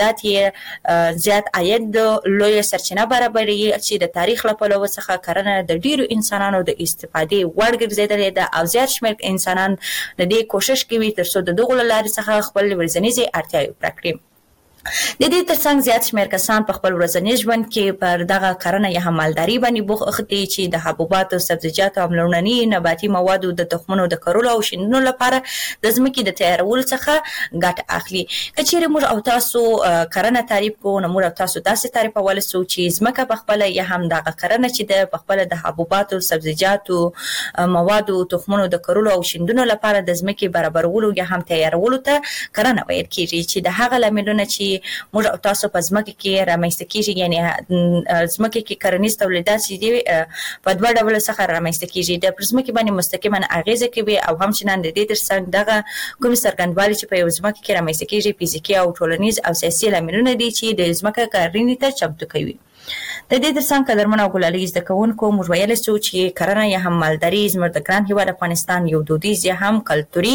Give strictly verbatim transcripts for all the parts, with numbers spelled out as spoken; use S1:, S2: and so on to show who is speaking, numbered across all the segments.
S1: تولیدات یې زیات عاید لویه سرچینه برابروي چې د تاریخ له پلوه څخه کرنه د ډیرو انسانانو د استفادې وړ ګرځېدلې ده او زیات شمېر انسانان د دې کوشش کوي تر څو د دغو له لارې څخه خپل ورځنیزې اړتیاوې پوره کړي. د دې ترڅنګ زیات شمېر کسان په خپل ورځني ژوند کې پر دغه کرنه یا هم مالداري باندې بوخت دي چې د حبوباتو، سبزیجاتو او لومړني نباتي موادو د تخمونو د کرلو او شیندلو لپاره د ځمکې د تیارولو څخه ګټه اخلي. که چیرې موږ او تاسو کرنه تعریف کوو نو موږ او تاسو داسې تعریفولی سو چې ځمکه په خپله یا هم دغه کرنه چې ده په خپله د حبوباتو، سبزیجاتو موادو، تخمونو د کرلو او شیندلو لپاره د ځمکې برابرولو یا هم تیارولو ته کرنه ویل کېږي چې د هغه لاملونه چې موږ او تاسو په ځمکه کې رامنځته کېږي، یعنې ځمکه کې کرنیز تولیدات چې دي په دوه ډوله څخه رامنځته کېږي، د پر ځمکې باندې مستقیما اغیزه کوي او همچنان د دې ترڅنګ دغه کومې څرګندوالي چې په یو ځمکه کې رامنځته کېږي فزیکي او ټولنیز او سیاسي لاملونه دي چې د ځمکه کرنې ته چمتو کوي. د دې ترڅنګ قدرمنو او ګلالي زده کوونکو موږ ویلی سو چې کرنه یا هم مالداري زموږ د ګران هېواد افغانستان یو دودیز یا هم کلتوري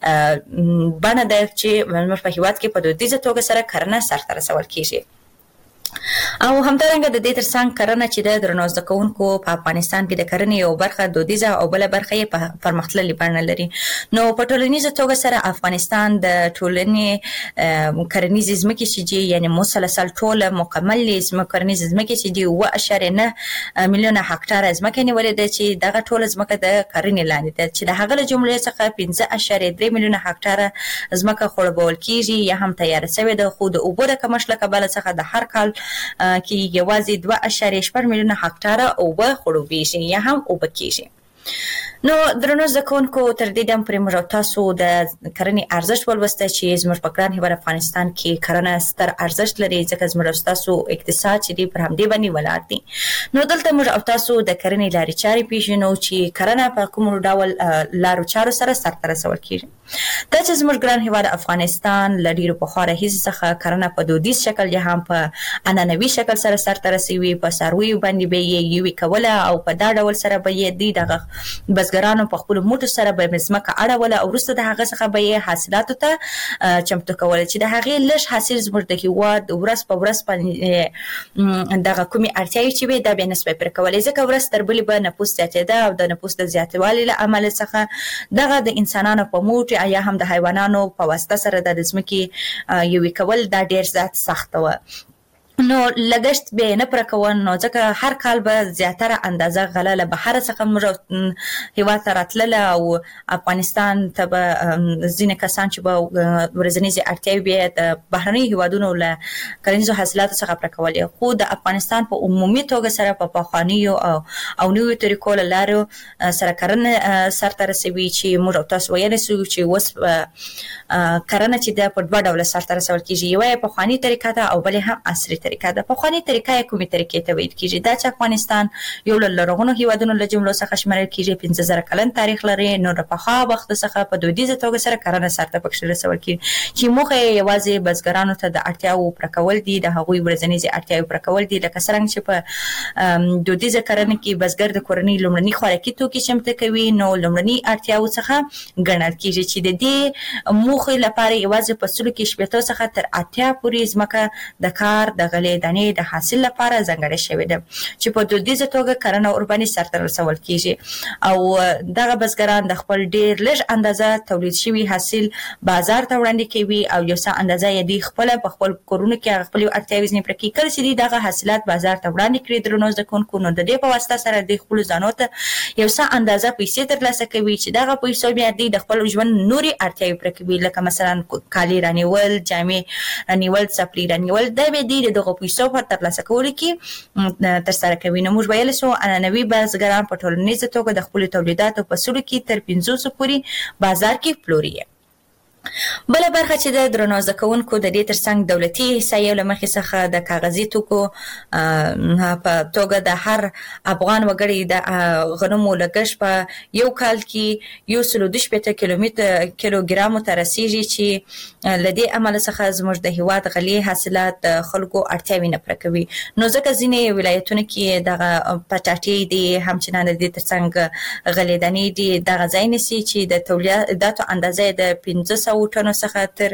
S1: بڼه ده چې زموږ په هېواد کې په دودیزه توګه سره کرنه سرته رسول کېږي. او همدارنګه د دې ترڅنګ کرنه چې د درنو زده کوونکو په افغانستان کې د کرنې یو برخه دودیزه او بله برخه یې په پرمختللې بڼه لري. نو په ټولنیزه توګه سره افغانستان د ټولنې کرنیزې ځمکې چې دي یعنې مسلسل ټوله مکملې کرنیزې ځمکې چې دي اوه اعشاریه نه میلیونه هکټاره ځمکه نیولې ده چې دغه ټوله ځمکه د کرنې لاندې ده چې د هغه له جملې څخه پنځه اعشاریه درې میلیونه هکټاره ځمکه خړوبول کېږي یا هم تیاره شوې ده، خو د اوبو د کمښت له کبله څخه د هر کال کې یوازې دوه اعشاریه شپږ میلیونه هکټاره اوبه خړوبېږي یا هم اوبه کېږي. نو درنو زده کوونکو تر دې دم پورې موږ او تاسو د کرنې ارزښت ولوسته چې زموږ په ګران هېواد افغانستان کې کرنه ستر ارزښت لري ځکه زموږ او ستاسو اقتصاد چې دی پر همدې باندې ولاړ دی. نو دلته موږ او تاسو د کرنې لارې چارې پېژنو چې کرنه په کوم ډول لارو چارو سره سرته رسول کېږي. دا چې زموږ ګران هېواد افغانستان له ډېرو پخوا راهیسې څخه کرنه په دودیز شکل یا هم په عنعنوي شکل سره سرته رسوي، په څارویو باندې به یې یوې کوله او په دا ډول سره به یې دوی دغه بزګرانو په خپلو موټو سره به یې ځمکه اړوله او وروسته د هغه څخه به یې حاصلاتو ته چمتو کوله چې د هغې لږ حاصل زموږ د هېواد ورځ په ورځ باندې دغه کومې اړتیاوې چې وې دا بیا نسبه پرې کولی ځکه ورځ تر بلې به نفوس زیاتېده او د نفوس د زیاتوالي له امله څخه دغه د انسانانو په موټ یا هم د حیوانانو په واسطه سره د ځمکې یوې کول دا ډېر زیات سخته وه. نو لګښت به یې نه پوره کوه نو ځکه هر کال به زیاتره اندازه غله له بهره څخه موږ هېواد ته راتلله او افغانستان ته به ځینې کسان چې به ورځنیزې اړتیاوې به یې د بهرنیو هېوادونو له کرنیزو حاصلاتو څخه پوره کولې، خو د افغانستان په عمومي توګه سره په پخوانیو او او نویو طریقو له لارو سره کرنه سرته رسوي چې موږ او تاسو ویلی سو چې اوس کرنه چې ده په دوه ډوله سرته رسول کېږي، یوه یې پخواني طریقه ده او بلې هم عصري طریقه ده. پخواني طریقه یې کومې طریقې ته ویل کېږي؟ دا چې افغانستان یو له لرغونو هېوادونو له جملو څخه شمېرل کېږي، پنځه زره کلن تاریخ لري، نو د پخوا وخت څخه په دودیزه توګه سره کرنه سرته پکښې رسول کېږي چې موخه یې یوازې بزګرانو ته د اړتیاوو پوره کول دي، د هغوی ورځنیزې اړتیاوې پوره کول دي، لکه څرنګه چې په دودیزه کرنه کې بزګر د کورنۍ لومړني خوراکي توکي چمتو کوي نو لومړني اړتیاوو څخه ګڼل کېږي چې د دې موخې لپاره یوازې په سلو کې شپېتو څخه تر اتیا پورې ځمکه د کار د غلې دانې د حاصل لپاره ځانګړې شوې ده چې په دودیزه توګه کرنه ورباندې سرته رسول کېږي او دغه بزګران د خپل ډېر لږ اندازه تولید شوي حاصل بازار ته وړاندې کوي او یو څه اندازه یې دوی خپله په خپل کورونو کې هغه خپلې اړتیاوې ځینې پوره کوي. کله چې دوی دغه حاصلات بازار ته وړاندې کړي درنو زده کوونکو نو د دې په واسطه سره دوی خپلو ځانو ته یو څه اندازه پیسې ترلاسه کوي چې دغه پیسو بیا دوی د خپل ژوند نورې اړتیاوې پوره کوي لکه مثلا کالي رانیول، جامې رانیول، څپلۍ رانیول، دا بیا دوی د دغو پیسو په ترلاسه کولو کې ترسره کوي. نو موږ ویلی سو عنعنوي بزګران په ټولنیزه توګه د خپلو تولیداتو په سلو کې تر پنځوسو پورې بازار کې پلوري. بله برخه چې د درنو زده کوونکو د دې ترڅنګ دولتي احصایو له مخې څخه د کاغذي توکو په توګه د هر افغان وګړي د غنمو لګښت په یو کال کې یو سلو دوه شپېته کیلومتر کیلوګرامو ته رسیږي چې له دې امله څخه زموږ د هېواد غلې حاصلات د خلکو اړتیاوې نه پوره کوي. نو ځکه ځینې ولایتونو کې دغه پټاټې دي، همچنان د دې ترڅنګ غلې دانې دي، دغه ځای نیسي چې د تولیداتو اندازه یې د پنځه سوه سوه ټنو څخه تر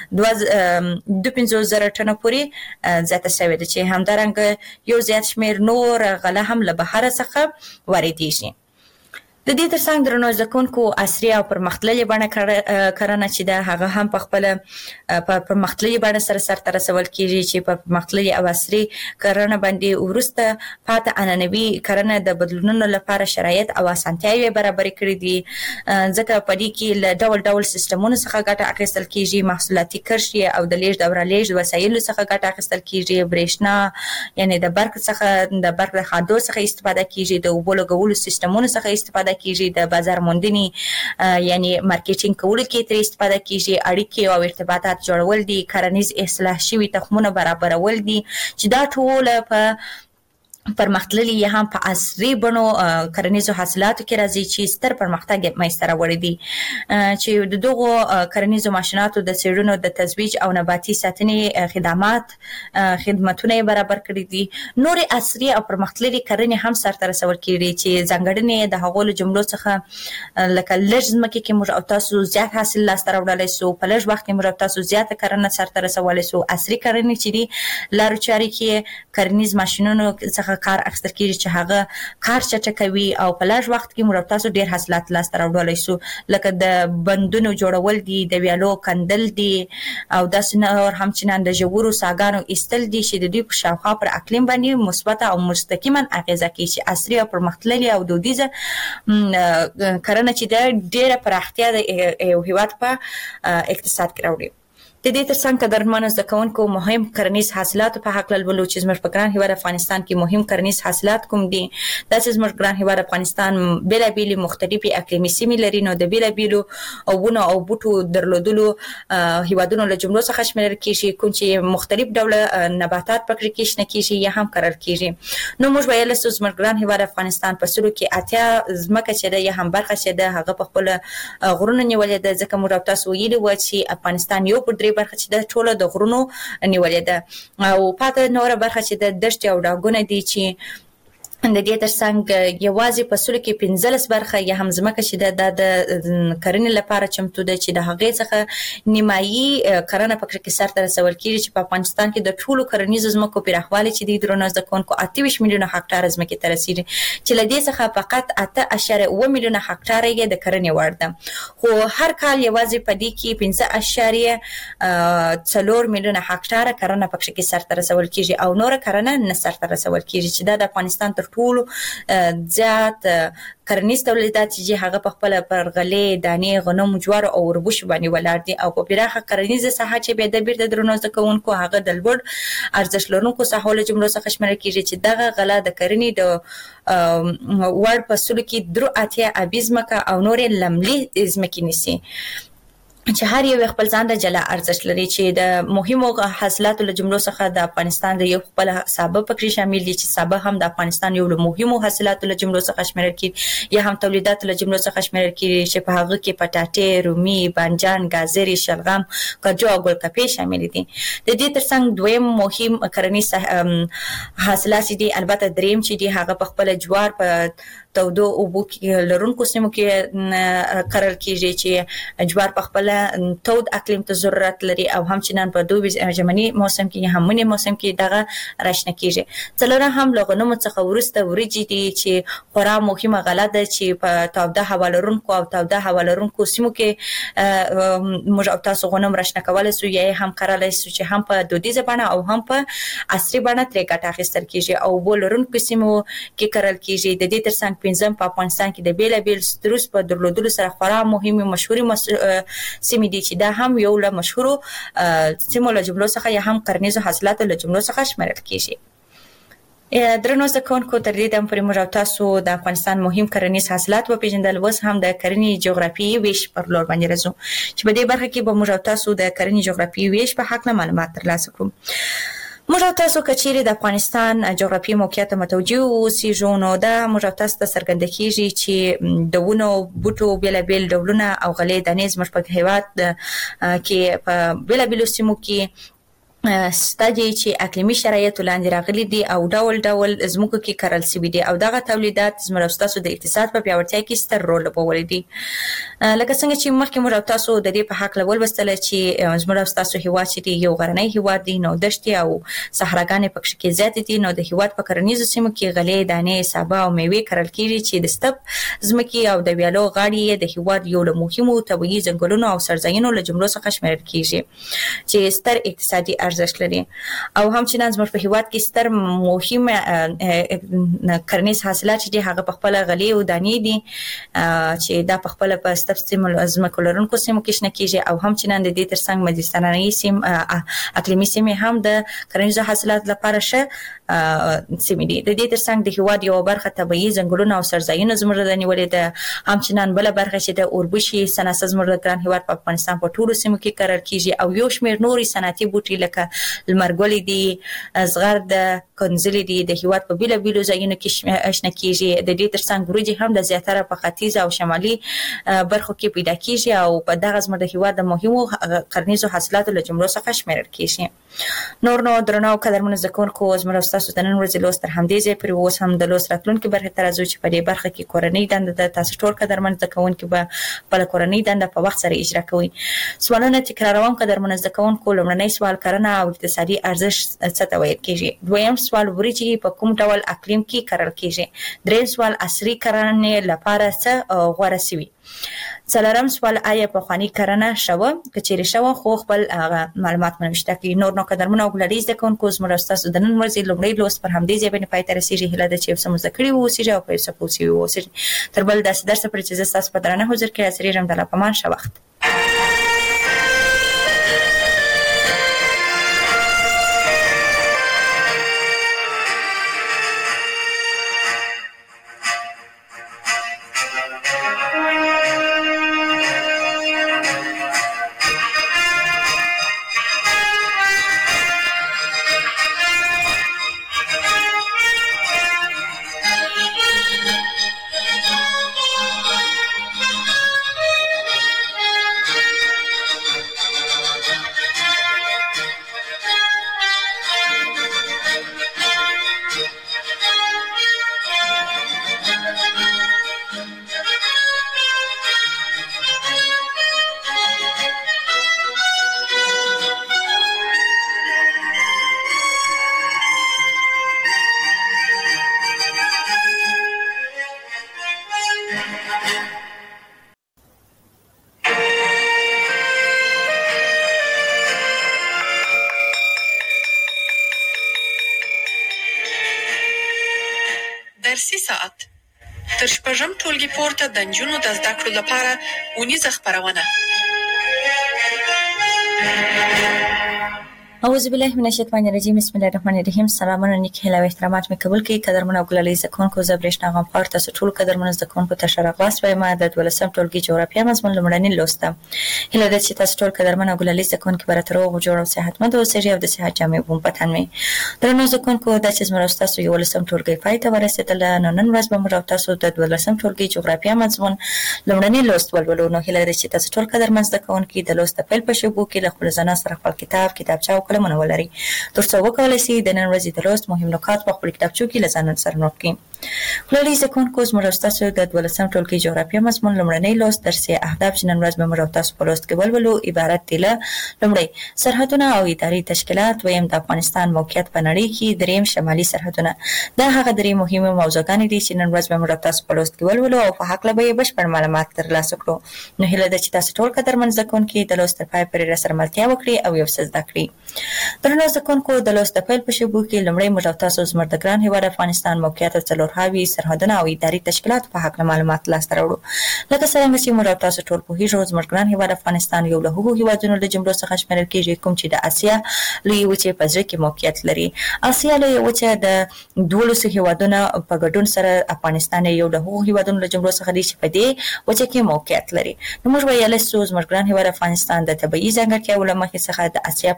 S1: دوه پنځوس زره ټنو پورې زیاته شوې ده چې همدارنګه یو زیات شمېر نور غله هم له بهره څخه واردېږي. د دې ترڅنګ درنو زده کوونکو عصري او پرمختللې بڼه کرنه چې ده هغه هم په خپله په پرمختللې بڼه سره سرته رسول کېږي چې په پرمختللې او عصري کرنه باندې وروسته پاتې عنعنوي کرنه د بدلونونو لپاره شرایط او اسانتیاوې برابرې کړي دي، ځکه په دې کې له ډول ډول سیستمونو څخه ګټه اخیستل کېږي، محصولاتي کرښې او د لیږد او رالېږد وسایلو څخه ګټه اخیستل کېږي، برېښنا یعنې د برق څخه د برق د خادو څخه استفاده کېږي، د اوبو لګولو سیستمونو څخه استفاده کېږي، د بازار موندنې یعنی مارکیټینګ کولو کې ترې استفاده کېږي، اړیکې او ارتباطات جوړول دي، کرنیز اصلاح شوي تخمونه برابرول دي چې دا ټول په پرمختللي یا هم په عصري بڼو کرنیزو حاصلاتو کې راځي چې ستر پرمختګ یې منځته راوړی دی، چې د دغو کرنیزو ماشیناتو د څېړنو د تزویج او نباتي ساتنې خدمات خدمتونه یې برابر کړي دي. نورې عصري او پرمختللي کرنې هم سرته رسول کېږي چې ځانګړنې د هغو له جملو څخه لکه لږ ځمکې کې موږ او تاسو زیات حاصل لاسته راوړلی سو، په لږ وخت کې موږ او تاسو زیاته کرنه سرته رسولی سو. عصري کرنې چې دي لارو چارې کې کرنیز ماشینونو څخه کار اخیستل کېږي چې هغه کار چټکوي او په لږ وخت کې موږ تاسو ډېر حاصلات لاسته راوړلی سو، لکه د بندونو جوړول دي، د ویالو کندل دي او داسې نور همچنان د ژورو څاګانو ایستل دي چې د دوی په شاوخوا پر اقلیم باندې مثبته او مستقیما اغېزه کوي چې عصري او پرمختللې او دودیزه کرنه چې ده ډېره پراختیا د یو هېواد په اقتصاد کې راوړي. د دې ترڅنګ قدرمنو زده کوونکو مهم کرنیز حاصلاتو په هکله لولو چې زموږ په ګران هېواد افغانستان کې مهم کرنیز حاصلات کوم دي. داسې زموږ ګران هېواد افغانستان بېلابېلې مختلفې اقلیمي سیمې لري، نو د بېلابېلو ونو او بوټو درلودلو هېوادونو له جملو څخه شمېرل کېږي، کوم چې مختلف ډوله نباتات پکې کې شنه کېږي یا هم کرل کېږي. نو موږ ویلی سو زموږ ګران هېواد افغانستان په سلو کې اتیا ځمکه چې ده یا هم برخه چې ده هغه په خپله غرونه نیولې ده، ځکه موږ او تاسو ویلي وه چې افغانستان یو پر درې برخه چې د ټوله د غرونو نیولې ده او پاته نوره برخه چې د دښتې او ډاګونه دي چې د دې ترڅنګ یوازې په سلو کې پنځلس برخه یا هم ځمکه چې ده دا د کرنې لپاره چمتو ده چې د هغې څخه نیمایي کرنه پکې کې سرته رسول کېږي چې په افغانستان کې د ټولو کرنیزو ځمکو پراخوالی چې دی درنو زده کوونکو اته ویشت میلیونه هکټاره ځمکې ته رسېږي چې له دې څخه فقط اته اعشاریه اوه میلیونه هکټاره یې د کرنې وړ ده، خو هر کال یوازې په دې کې پنځه اعشاریه څلور میلیونه هکټاره کرنه پکې کې سرته رسول کېږي او نوره کرنه نه سرته رسول کېږي چې دا د افغانستان تر ټولو زیات کرنیز تولیدات چې هغه په خپله پر غلې، دانې، غنمو، جوارو او وربشو باندې ولاړ دي او په پراخه کرنیزه ساحه چې بیا د بیرته درنو زده کوونکو هغه د لوړ ارزښت لرونکو ساحو له جملو څخه شمېرل کېږي چې دغه غله د کرنې د وړ په سلو کې درو اتیا ابي ځمکه او نورې لملي ځمکې نیسي چې هر یو خپل ځان د جلا ارزښت لري چې د مهمو حاصلاتو له جملو څخه د افغانستان د یو خپل سابه پکې شامل دي چې سابه هم د افغانستان یو له مهمو حاصلاتو له جملو څخه شمېرل کېږي یا هم تولیداتو له جملو څخه شمېرل کېږي چې په هغه کې پټاټې، رومي، بانجان، ګازرې، شلغم، کاجو او ګلکپې شامل دي. د دې ترڅنګ دویم مهم کرنیز حاصلات دي البته دریم چې دي هغه په خپله جوار په تودو اوبو کې لرونکو سیمو کې کرل کېږي چې جوار په خپله تود اقلیم ته ضرورت لري او همچنان په دوبي ژمني موسم کې یا هم مني موسم کې دغه راشنه کېږي. څلورم هم له غنمو څخه وروسته وریجې دي چې خورا مهمه غله ده چې په تاوده هوا لرونکو او تاوده هوا لرونکو سیمو کې موږ او تاسو غنم راشنه کولی سو یا هم کرلی سو چې هم په دودیزه بڼه او هم په عصري بڼه ترې ګټه اخیستل کېږي او اوبو لرونکو سیمو کې کرل کېږي. د دې ترڅنګ پنځم په افغانستان کې د بېلابېل ستروس په درلودلو سره خورا مهمې مشهورې سیمې دي چې دا هم یو له مشهورو سیمو له جملو څخه یا هم کرنیزو حاصلاتو له جملو څخه شمېرل کېږي. درنو زده کوونکو تر دې دم پورې موږ او تاسو د افغانستان مهم کرنیز حاصلات وپېژندل، اوس هم د کرنې جغرافیایي ویش پر لور باندې راځو چې په دې برخه کې به موږ او تاسو د کرنې جغرافیایي ویش په هکله معلومات ترلاسه کړو. موږ او تاسو که چیرې د افغانستان جغرافیایي موقعیت ته متوجه اوسېږو نو دا موږ او تاسو ته څرګنده کېږي چې د ونو بوټو بېلابېل ډولونه او غلې دانې زموږ په هېواد کې په بېلابېلو سیمو کې ستادي چې اقلیمي شرایط لاندې راغلي دي او ډول ډول زموږ کې کرل سوي دي او دغه تولیدات زموږ تاسو د اقتصاد په پیاوړتیا کې ستر رول لوبولی دي. لکه څنګه چې مخکې موږ تاسو د دې په حق لول وستل چې زموږ تاسو هیواد چې یو غرنی هیواد دی نو دشتي او صحراګانې پکې کې زیات دي نو د هیواد په کرنیزو سیمو کې غلې دانې سابه او میوې کرل کیږي چې د ستپ زمکي او د ویالو غاړې د هیواد یو له مهمو طبیعي ځنګلونو او سرزاینو له جملو څخه شمیرل کیږي چې ستر اقتصادي ارزښت لري او همچنان زموږ په هیواد کې ستر مهم کرنیز حاصلات چې هغه په خپل غلې او دانې دي چې دا په خپل په ستپ سیمو زمکو لرونکو سیمو کې شنه کیږي او همچنان د دې ترڅنګ مدیترانه‌ای سیم اقلیمي سیمې هم د کرنیزو حاصلات لپاره شه سیمې دي. د دې ترڅنګ د هیواد یو برخه طبیعي ځنګلونه او سرزاینونه زموږ د نیولې ده همچنان بل برخه چې د اوربشي صنعت زموږ د ګران هیواد په افغانستان په ټولو سیمو کې کرل کیږي او یو شمېر نوري صنعتي بوټي لکه لمرګل دي زغرد کنځلې دي د هیواد په بیل بیلو ځایونو کې شنه کیږي. د دې ترڅنګ وریجې هم د زیاتره په ختیځ او شمالي برخو کې پیدا کیږي او په دغه زموږ د هیواد د مهمو کرنیزو حاصلاتو له جملو څخه شمیرل کیږي. نور نو درنو قدرمنو زکونکو زموږ تاسو د نن ورځې لوست تر همدې ځای پورې اوس هم د لوست راتلونکي برخې ته راځو چې په دې برخه کې کورنۍ دنده ده. تاسو ټول قدرمن زکونکو به خپله کورنۍ دنده په وخت سره اجرا کوئ. سوالونه تکراروم قدرمن زکونکو. لومړنی سوال کرنه او اقتصادي ارزښت څه ته ویل کیږي؟ دویم سوال وریجې په کوم ډول اقلیم کې کرل کیږي؟ دریم سوال عصري کرنې لپاره څه غوره سوي؟ څلورم سوال آیا پخواني کرنه شوه؟ که چیرې شوه خو خپل معلومات منوشته کړئ. نور نو قدرمنو او ګلالي زده کوونکو زموږ ستاسو د نن ورځې لومړی لوست پر همدې ځای باندې پای ته رسیږي. هیله ده چې یو څه مو زده کړي واوسیږي او په یو څه پوه سوي واوسیږي. تر بل داسې درسه پورې چې زه ستاسو په درانه حضور کې حاضرېږم د الله په امان ښه وخت.
S2: درسي ساعت تر شپږم ټولګي پورته د نجونو د زده کړو لپاره اونیزه خپرونه.
S1: اعوذ بالله من الشیطان الرجیم. بسم الله الرحمن الرحیم. سلامونه نیک هیله او احترامات مې قبول کړئ. قدرمن او ګلالي زکونکو زه برېښنا غم پار تاسو ټول قدرمن زکونکو ته ښه راغلاست وایم. د دولسم ټولګي جغرافیه مضمون لومړنی لوست ده. هیله ده چې تاسو ټول قدرمن او ګلالي زکونکو به راته روغ او جوړ او صحتمند اوسئ او د صحت جامې به مو په تن وي. درنو زکونکو دا چې زموږ تاسو یولسم ټولګي پای ته ورسېدله نو نن ورځ به موږ تاسو د دولسم ټولګي جغرافیه مضمون لومړنی لوست ولولو. نو هیله ده چې تاسو ټول قدرمن زکونکو د لوست پیل په شوبو کې له خپل ځان سره خپل کتاب کتابچه او قلمونه ولرئ ترڅو وکولای شي د نن ورځې د لوست مهم نکات په خپل کتابچو کې له ځان سره نوٹ کړئ. ګلالي زکونکو زموږ تاسو د دولسم ټولګي جغرافیه مضمون لومړنی لوست درسي اهداف چې نن ورځ به موږ تاسو په لوست کې ولولو عبارت دي له لومړی سرحدونه او اداري تشکیلات، دویم د افغانستان موقعیت په نړۍ کې، دریم شمالي سرحدونه. دا هغه درې مهمه موضوعګانې دي چې نن ورځ به موږ تاسو په لوست کې ولولو او په حق له به بشپړ معلومات ترلاسه کړو. نو هیله ده چې تاسو ټول قدرمن زکونکو د لوست پای پورې راسره ملتیا وکړي او یو څه زده کړئ. درنو زکونکو د لوست پیل په شوبو کې لومړی موږ تاسو زموږ د ګران هیواد افغانستان موقعیت او څلورهاوي سرحدونه او اداري تشکیلات په حق معلومات لاسته راوړو. لکه څنګه چې موږ تاسو ټول پوهیږو زموږ ګران هیواد افغانستان یو له هغو هیوادونو له جملو څخه شمیرل کیږي کوم چې د اسیا لویې وچې په زړه کې موقعیت لري. اسیا لویې وچه د دولسو هیوادونو په ګډون سره افغانستان یو له هغو هیوادونو له جملو څخه دی چې په دې وچه کې موقعیت لري. نو موږ ویلی سو زموږ ګران هیواد افغانستان د طبیعي ځانګړتیاوو له مخې څخه د اسیا په جنوب کې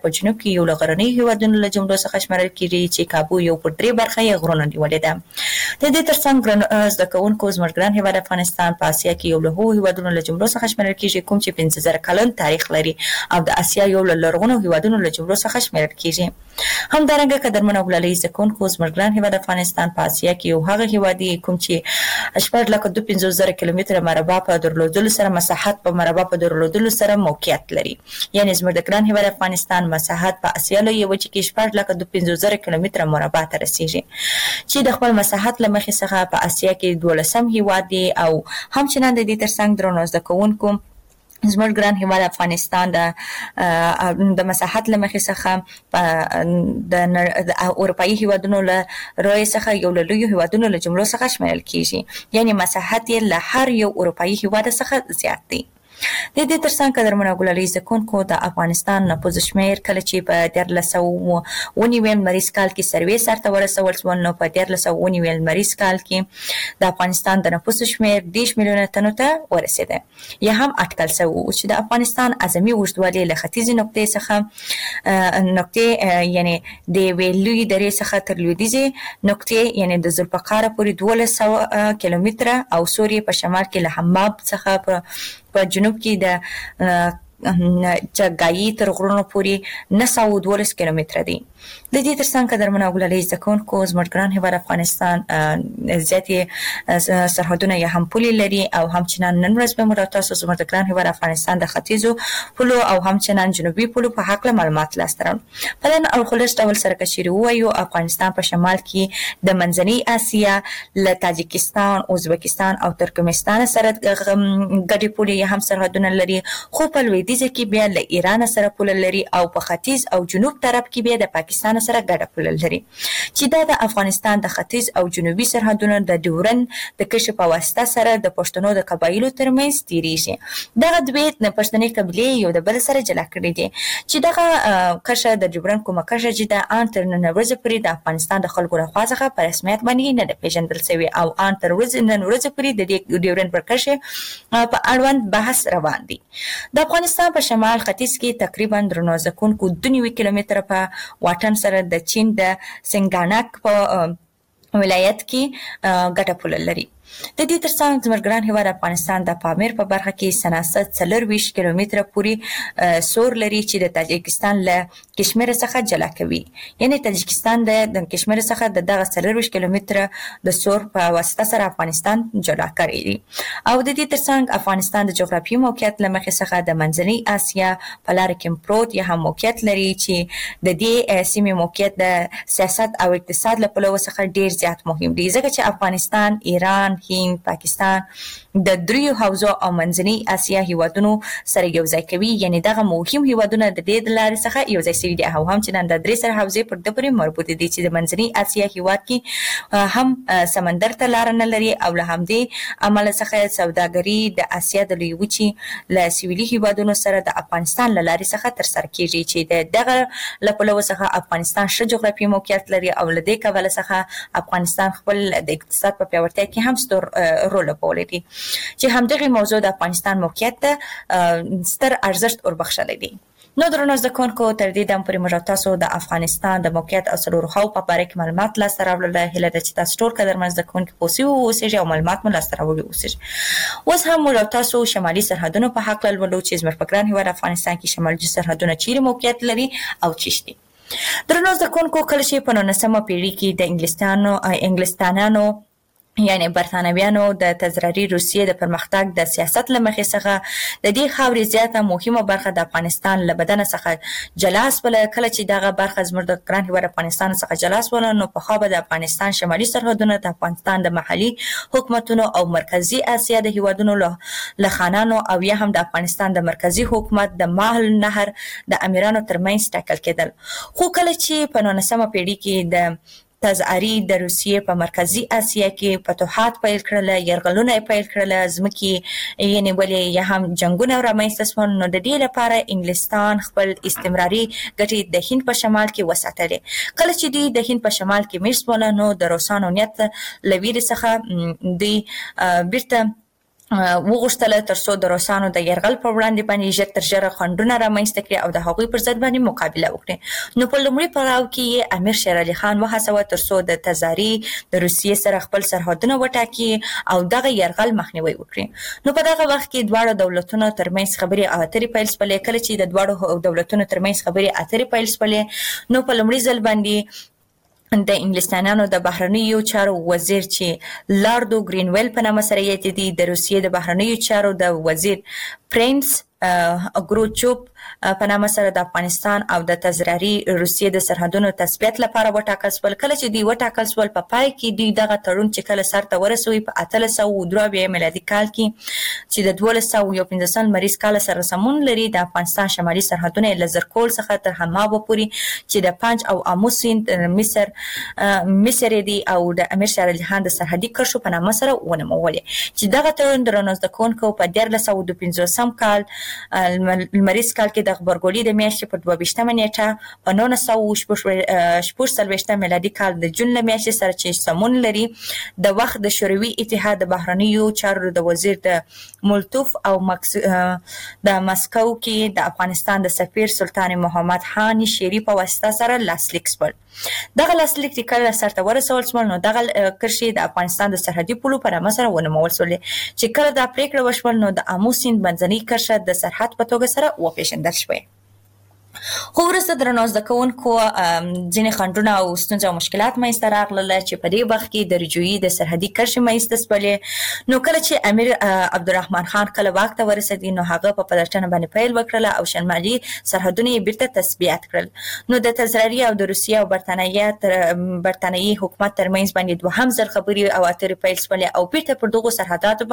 S1: کې یو لغرنی هیوادونو له جملو څخه شمارل کیږي چې کابو یو پر درې برخه یې غرونه نیولې ده. د دې ترڅنګ ګران زده کوونکو زموږ ګران هیواد افغانستان په اسیا کې یو له هغو هیوادونو له جملو څخه شمارل کیږي کوم چې پنځه زره کلن تاریخ لري او د اسیا یو له لرغونو هیوادونو له جملو څخه شمارل کیږي. همدارنګه قدرمن وګړي زده کوونکو زموږ ګران هیواد افغانستان په اسیا کې یو هغه هیواد دی کوم چې شپږ لکه دوه پنځوس زره کیلومتره مربع په درلودلو سره مساحت په مربع په درلودلو سره موقعیت لري. یعنی زموږ د ګران هیواد افغانستان مساحت په اسیا لوی وچه کې شپږ لکه دوه پنځوس زره کیلومتره مربع ته رسیږي چې د خپل مساحت له مخې څخه په اسیا کې دولسم هیواد دی او همچنان د دې ترڅنګ درنو زده کوونکو زموږ ګران هیواد افغانستان د د مساحت له مخې څخه د اروپایي هیوادونو له روی څخه یو له لویو هیوادونو له جملو څخه شمارل کیږي. یعنی مساحت یې له هر یو اروپایي هیواد څخه زیات دی. د دې ترڅنګ قدرمن وګړي زده کوونکو د افغانستان نفوس شمیر کله چې په دیارلس سوه ونیویم مریض کال کې سروې سرته ورسول شو نو په دیارلس سوه ونیویم مریض کال کې د افغانستان د نفوس شمیر دېرش میلیونه تنو ته ورسېده. یا هم اټکل شوی چې د افغانستان اعظمي اوږدوالی له ختیځې نقطې څخه نقطې یعنی د یوې لویې درې څخه تر لویدیځې نقطې یعنی د ذوالفقار پورې دولس سوه کیلومتره او سوریې په شمال کې له حماب څخه په جنوب کې د چګایي تر غرونو پورې نه سوه دولس کیلومتره دی. د دې ترڅنګ قدرمن وګړي زده کوونکو زموږ ګران هیواد افغانستان زیاتې سرحدونه یا هم پولې لري او همچنان نن ورځ به موږ تاسو زموږ د ګران هیواد افغانستان د ختیځو پولو او همچنان جنوبي پولو په هکله معلومات لاسته راوړو. په نن او خلاص ډول سره که چیرې ووایو افغانستان په شمال کې د منځنۍ اسیا له تاجکستان، ازبکستان او ترکمنستان سره ګډې پولې یا هم سرحدونه لري، خو په لویدیځ کې بیا له ایران سره پوله لري او په ختیځ او جنوب طرف کې بیا د پاکستان سره ګډه پوله لري چې دا د افغانستان د ختیځ او جنوبي سرحدونو د ډیورن د کشف په واسطه سره د پښتنو د قبایلو ترمنځ تیریږي. دغه دوی د پښتني قبیلې یو د بل سره جلا کړي دي چې دغه کشه د ډیورن کومه کشه چې د ان تر نن ورځې پورې د افغانستان د خلکو لخوا څخه په رسمیت باندې نه ده پیژندل شوی او ان تر ورځې نن ورځې پورې د ډیورن پر کشه په اړوند بحث روان دی. د افغانستان په شمال ختیځ کې تقریبا درنو ځکونکو دوه نوي کیلومتره په واټن سره د چین د سنګانک په ولایت کې ګټه پوله لري. د دې ترڅنګ زموږ ګران هیواد افغانستان د پامیر په برخه کې سناست څلرویشت کیلومتره پورې سور لري چې د تاجکستان له کشمیر څخه جلا کوي. یعنی تاجکستان د کشمیر څخه د دغه څلرویشت کیلومتره د سور په واسطه سره افغانستان جلا کړی دی. او د دې ترڅنګ افغانستان د جغرافیایي موقعیت له مخې څخه د منځنۍ اسیا په لاره کې پروت یا هم موقعیت لري چې د دې سیمې موقعیت د سیاست او اقتصاد له پلوه څخه ډیر زیات مهم دی ځکه چې افغانستان، ایران، هند، پاکستان د دریو حوزو او منځنۍ اسیا هیوادونو سره یو ځای کوي. یعنی دغه مهم هیوادونه د دې د لارې څخه یو ځای شوي دي او همچنان د درې سره حوزې پر د پورې مربوط دي چې د منځنۍ اسیا هیواد کې هم سمندر ته لار نه لري او له همدې امله څخه سوداګري د اسیا د لوی وچې له سویلي هیوادونو سره د افغانستان له لارې څخه ترسره کیږي چې د دغه له پلوه څخه افغانستان ښه جغرافیایي موقعیت لري او له دې کبله څخه افغانستان خپل د اقتصاد په پیاوړتیا کې هم رول لوبولی دی چې همدغه موضوع د افغانستان موقعیت ته ستر ارزښت وربخښلی دی. نو درنو زده کوونکو تر دې دم پورې موږ تاسو د افغانستان د موقعیت او څلورو خواو په باره کې معلومات لاسته راوړل. هیله ده چې تاسو ټول قدرمن زده کوونکي پوه سوي واوسئ او معلومات مو لاسته راوړي اوسئ. اوس هم موږ تاسو شمالي سرحدونو په هکله لولو چې زموږ په ګران هیواد افغانستان کې شمالي سرحدونه چیرې موقعیت لري او چیرې دي. درنو زده کوونکو کله چې په نولسمه پیړۍ کې د انګلستانو انګلستانیانو یعنی برتانویانو د تزراري روسیې د پرمختګ د سیاست له مخې څخه د دې خاورې زیاته مهمه برخه د افغانستان له بدنه څخه جلا سوله. کله چې دغه برخه زموږ د ګران هیواد افغانستان څخه جلا سوله نو پخوا به د افغانستان شمالي سرحدونه د افغانستان د محلي حکومتونو او مرکزي اسیا د هیوادونو له خانانو او یا هم د افغانستان د مرکزي حکومت د ماهل نهر د امیرانو ترمنځ ټاکل کېدل. خو کله چې په نولسمه پیړۍ کې د تزعري د روسیې په مرکزي اسیا کې فتوحات پیل کړل، یرغلونه پیل کړل، ځمکې یې نیولې یا هم جنګونه رامنځته شول نو د دې لپاره انګلستان خپل استمراري ګټې د هند په شمال کې وساتلې. کله چې دوی د هند په شمال کې مېشت شول نو د روسانو نیت له ویرې څخه دوی بیرته وغوښتله ترڅو د روسانو د یرغل پر وړاندې باندې ژر تر ژره خنډونه رامنځته کړي او د هغوی پر ضد باندې مقابله وکړي. نو په لومړي پړاو کې یې امیر شیر علي خان وهڅاوه ترڅو د تزاري د روسیې سره خپل سرحدونه وټاکي او دغه یرغل مخنیوي وکړي. نو په دغه وخت کې دواړو دولتونو ترمنځ خبرې اترې پیل شولې. کله چې د دواړو دولتونو ترمنځ خبرې اترې پیل شولې نو په لومړي ځل باندې د انګلستانیانو د بهرنیو چارو وزیر چې لاردو گرینویل په نامه سره یادېدي، د روسیې د بهرنیو چارو د وزیر پرنس ګروچوب په نامه سره د افغانستان او د تزراري روسیې د سرحدونو تثبیت لپاره وټاکل شول. کله چې دوی وټاکل شول په پای کې دوی دغه تړون چې کله سرته ورسوي په اتلس سوه درې اویا میلادي کال کې چې د دولس سوه یو پنځوس لمریز کال سره سمون لري، د افغانستان شمالي سرحدونه له زرکول څخه تر حمابه پورې چې د پنج او امو سیند مصر مصر دی او د امیر شیر علي خان د سرحدي کرښو په نامه سره ونومولې چې دغه تړون د رانسده کوونکو په دیارلس سوه دوه پنځوسم کال لمریز کال کې د خبرګولي د میاشتې په دوه ویشتمه نیټه په نولس سوه شپږ څلوېښتم میلادي کال د جون له میاشتې سره چې سمون لري د وخت د شوروي اتحاد د بهرنیو چارو د وزیر د مولتوف او مکس د مسکو کې د افغانستان د سفیر سلطان محمد خان شیری په واسطه سره لاسلیک شول. دغه لاسلیک چې کله سرته ورسول شول نو دغه کرښې د افغانستان د سرحدي پولو په نامه سره ونومول شولې چې کله دا پریکړه وشول نو د امو سیند منځنۍ کرښه د سرحد په توګه سره وپېژندل شوې. خو وروسته درنو زده کوونکو ځینې خنډونه او ستونزې او مشکلات منځته راغلل چې په دې وخت کې د رجوعي د سرحدي کرښې منځته شولې. نو کله چې امیر عبدالرحمن خان کله واک ته ورسېد نو هغه په پلټنه باندې پیل وکړله او شمالي سرحدونه یې بیرته تثبیت کړل. نو د تزراري او د روسیې او برتانیې تر برتانیې حکومت ترمنځ باندې دوهم ځل خبرې او اترې پیل شولې او بیرته پر دغو سرحداتو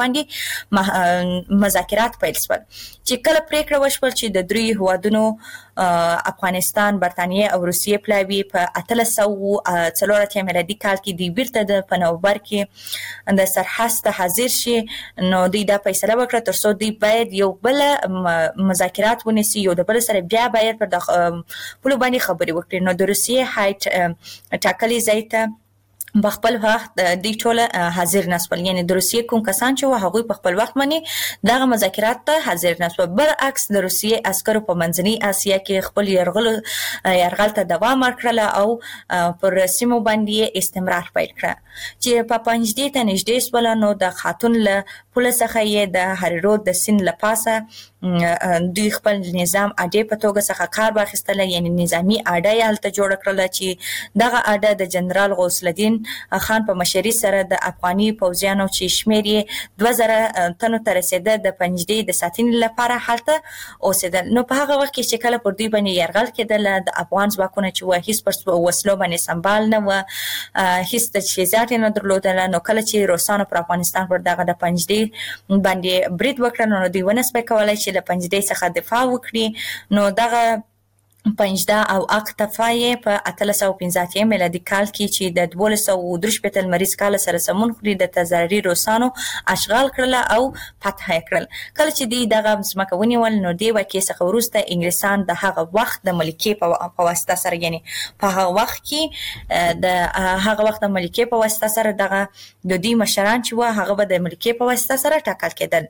S1: باندې مذاکرات پیل شول چې کله پریکړه وشول چې د دریو هیوادونو افغانستان، برتانیې او روسیې پلاوي په اتلس سوه څلور اتیا میلادي کال کې دوی بیرته د په نومبر کې د سرحد ته حاضر شي. نو دوی دا فیصله وکړه ترڅو دوی باید یو بل مذاکرات ونیسي، یو د بل سره بیا باید پر د پولو باندې خبرې وکړي. نو د روسیې هایټ ټاکلي ځای ته په خپل وخت دوی ټول حاضر نه شول، یعنی د روسیې کوم کسان چې وو هغوی په خپل وخت باندې دغه مذاکرات ته حاضر نه شول. برعکس د روسیې عسکرو په منځنۍ اسیا کې خپل یرغل یرغل ته دوام ورکړله او پر سیمو باندې استمرار پیل کړه چې په پنجدې ته نږدې شول. نو د خاتون له پوله څخه یې د هریرود د سیند له پاسه دوی خپل نظام اډې په توګه څخه کار واخیستله، یعنی نظامي اډه یې هلته جوړه کړله چې دغه اډه د جنرال غوث الدین خان په مشري سره د افغاني پوځیانو چې شمېر یې دوه زره تنو ته رسېده د پنجدې د ساتنې لپاره هلته اوسېدل. نو په هغه وخت کې چې کله پر دوی باندې یرغل کېدله د افغان ځواکونه چې وه هېڅ پر وسلو باندې سمبال نه وه، هېڅ تجهیزات یې نه درلودله. نو کله چې روسانو پر افغانستان پر دغه د پنجدې باندې برید وکړ نو دوی ونه سوی کولی چې له پنجدې څخه دفاع وکړي. نو دغه پنجده او اقتفا یې په اتلس سوه پنځه اتیا میلادي کال کې چې د دولس سوه درې شپېته لمریز کال سره سمون خوري د تزاري روسانو اشغال کړله او فتح یې کړل. کله چې دوی دغه ځمکه ونیول نو دې واقعې څخه وروسته انګلیسان د هغه وخت د ملکې په واسطه سره، یعنی په هغه وخت کې د هغه وخت د ملکې په واسطه سره دغه د دوی مشران چې وه هغه به د ملکې په واسطه سره ټاکل کېدل.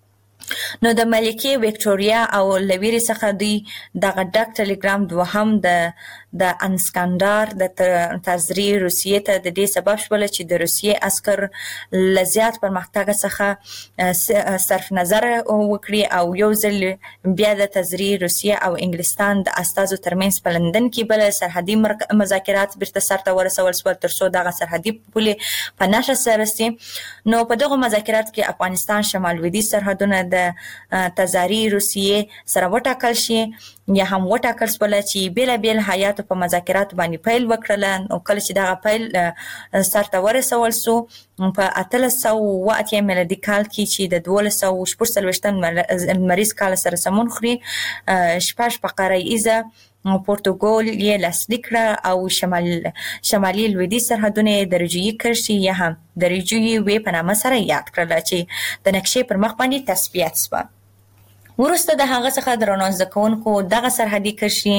S1: نو د ملکې وکټوریا او له ویرې څخه دوی دغه ډک ټلګرام دوهم د د انسکندر د تزري روسیې ته د دې سبب شول چې د روسیې عسکر له زیات پرمختګ څخه صرف نظر وکړي او یو ځل بیا د تزري روسیې او انګلستان د استازو ترمنځ په لندن کې بل سرحدي مذاکرات بیرته سرته ورسول شول ترڅو دغه سرحدي پولې په نښه سره رسي. نو په دغه مذاکرات کې افغانستان شمال لویدیځ سرحدونه د تزاري روسیې سره وټاکل شي یا هم وټاکل شول چې بیل بیل حیات په مذاکرات باندې پیل وکړل. نو کله چې دغه پیل سرته ورسول سو په اتلس سوه اوه اتیا میلادي کال کې چې د دولس سوه شپږ څلوېښتم لمریز کال سره سمون خوري شپږ فقره ایزه پورتوګال یې لاسلیک کړه او شمال شمالي لویدیځ سرحدونه د رجوعي کرښې یا هم د رجوعي وې په نامه سره یاد کړل چې د نقشې پر مخ باندې تثبیت شوه. وروسته د هغه څخه درنو زده کوونکو دغه سرحدي کرښې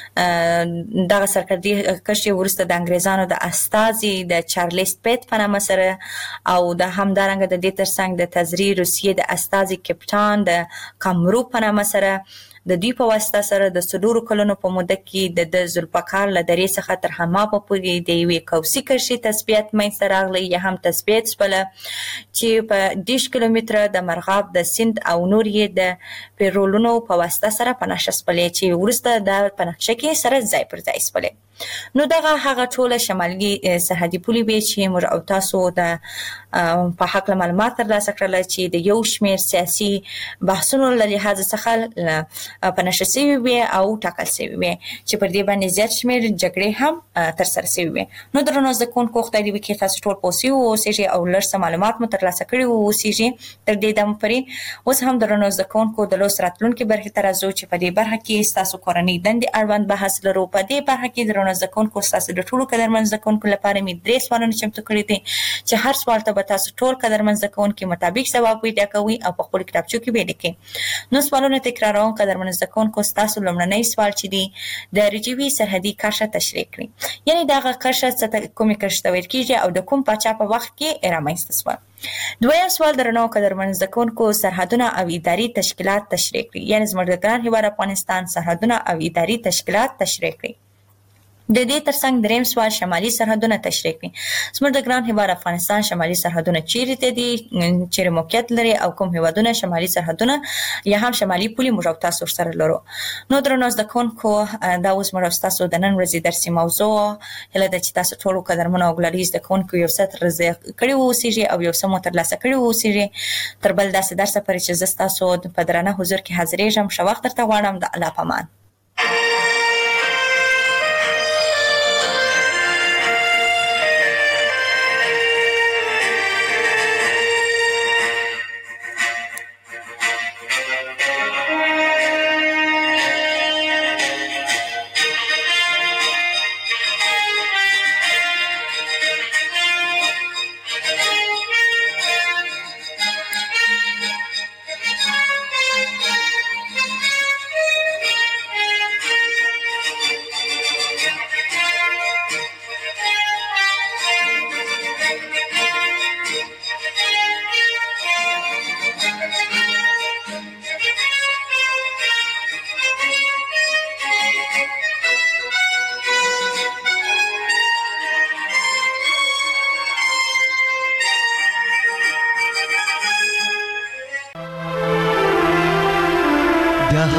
S1: دغه سرحدي کرښې وروسته د انګریزانو د استازي د چارلز پیت په نامه سره او د همدارنګه د دې ترڅنګ د تزری روسیې د استازي کپټان د کامرو په نامه سره د دوی په واسطه سره د څلورو کلونو په موده کې د ذوالفقار له درې څخه تر حمامه پورې د یوې قوسي کرښې تثبیت منځته راغلی یا هم تثبیت شوله چې په دېرش کیلومتره د مرغاب د سیند او نور یې د پیرولونو په واسطه سره په نښه شولې چې وروسته د په نقشه کې سره ځای پر ځای شولې. نو دغه هغه ټوله شمالي سرحدي پولې وې چې موږ او تاسو د په حق معلومات ترلاسه کړل چې د یو شمېر سیاسي بحثونو له لحاظ څخه په نښه شوي وې او ټاکل شوي وې چې پر دې باندې زیات شمېر جګړې هم ترسره شوي وې. نو درنو زده کوونکو خدای دې وکړي تاسو ټول پوه شوي واوسئ او لږ څه معلومات مو ترلاسه کړي واوسئ تر دې دمه پورې. اوس هم درنو زده کوونکو د لوست راتلونکي برخې ته راځو چې په دې برخه کې ستاسو کورنۍ دندې اړوند بحث لرو. په دې برخه کې درنو زده کوونکو ستاسو د ټولو قدرمن زده کوونکو لپاره مې درې سوالونه چمتو کړي دي چې هر سوال ته به تاسو ټول قدرمن زده کوونکي مطابق ځواب پیدا کوئ او په خپلو کتابچو کې به یې لیکئ. نو سوالونه تکراروم. قدرمن زده کوونکو ستاسو لومړنی سوال چې دی د رجوي سرحدي کرښه تشریح کړئ. یعنې دغه کرښه څه ته کومې کرښې ته ویل کېږي او د کوم پاچا په وخت کې رامنځته شوه. دویم سوال درنو قدرمن زده کوونکو سرحدونه او اداري تشکیلات تشریح کړئ. یعنې زموږ د ګران هېواد افغانستان سرحدونه او اداري تشکیلات تشریح کړئ. د دې ترڅنګ دریم سوال شمالي سرحدونه تشریح کړئ. زموږ د ګران هېواد افغانستان شمالي سرحدونه چیرې ته دي، چیرې موقعیت لري او کوم هېوادونه شمالي سرحدونه یا هم شمالي پولې موږ او تاسو سره لرو. نو درنو زده کوونکو دا اوس موږ او تاسو د نن ورځې درسي موضوع هیله ده چې تاسو ټولو قدرمنو او ګلالي زده کوونکو یو څه ترلاسه کړي واوسئ او یو څه مو ترلاسه کړي واوسئ. تر بل داسې درسه پورې چې زه ستاسو په درانه حضور کې حاضرېږم ښه وخت درته غواړم. د الله په امان.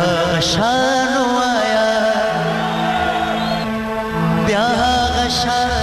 S3: شان وایا بیا غشان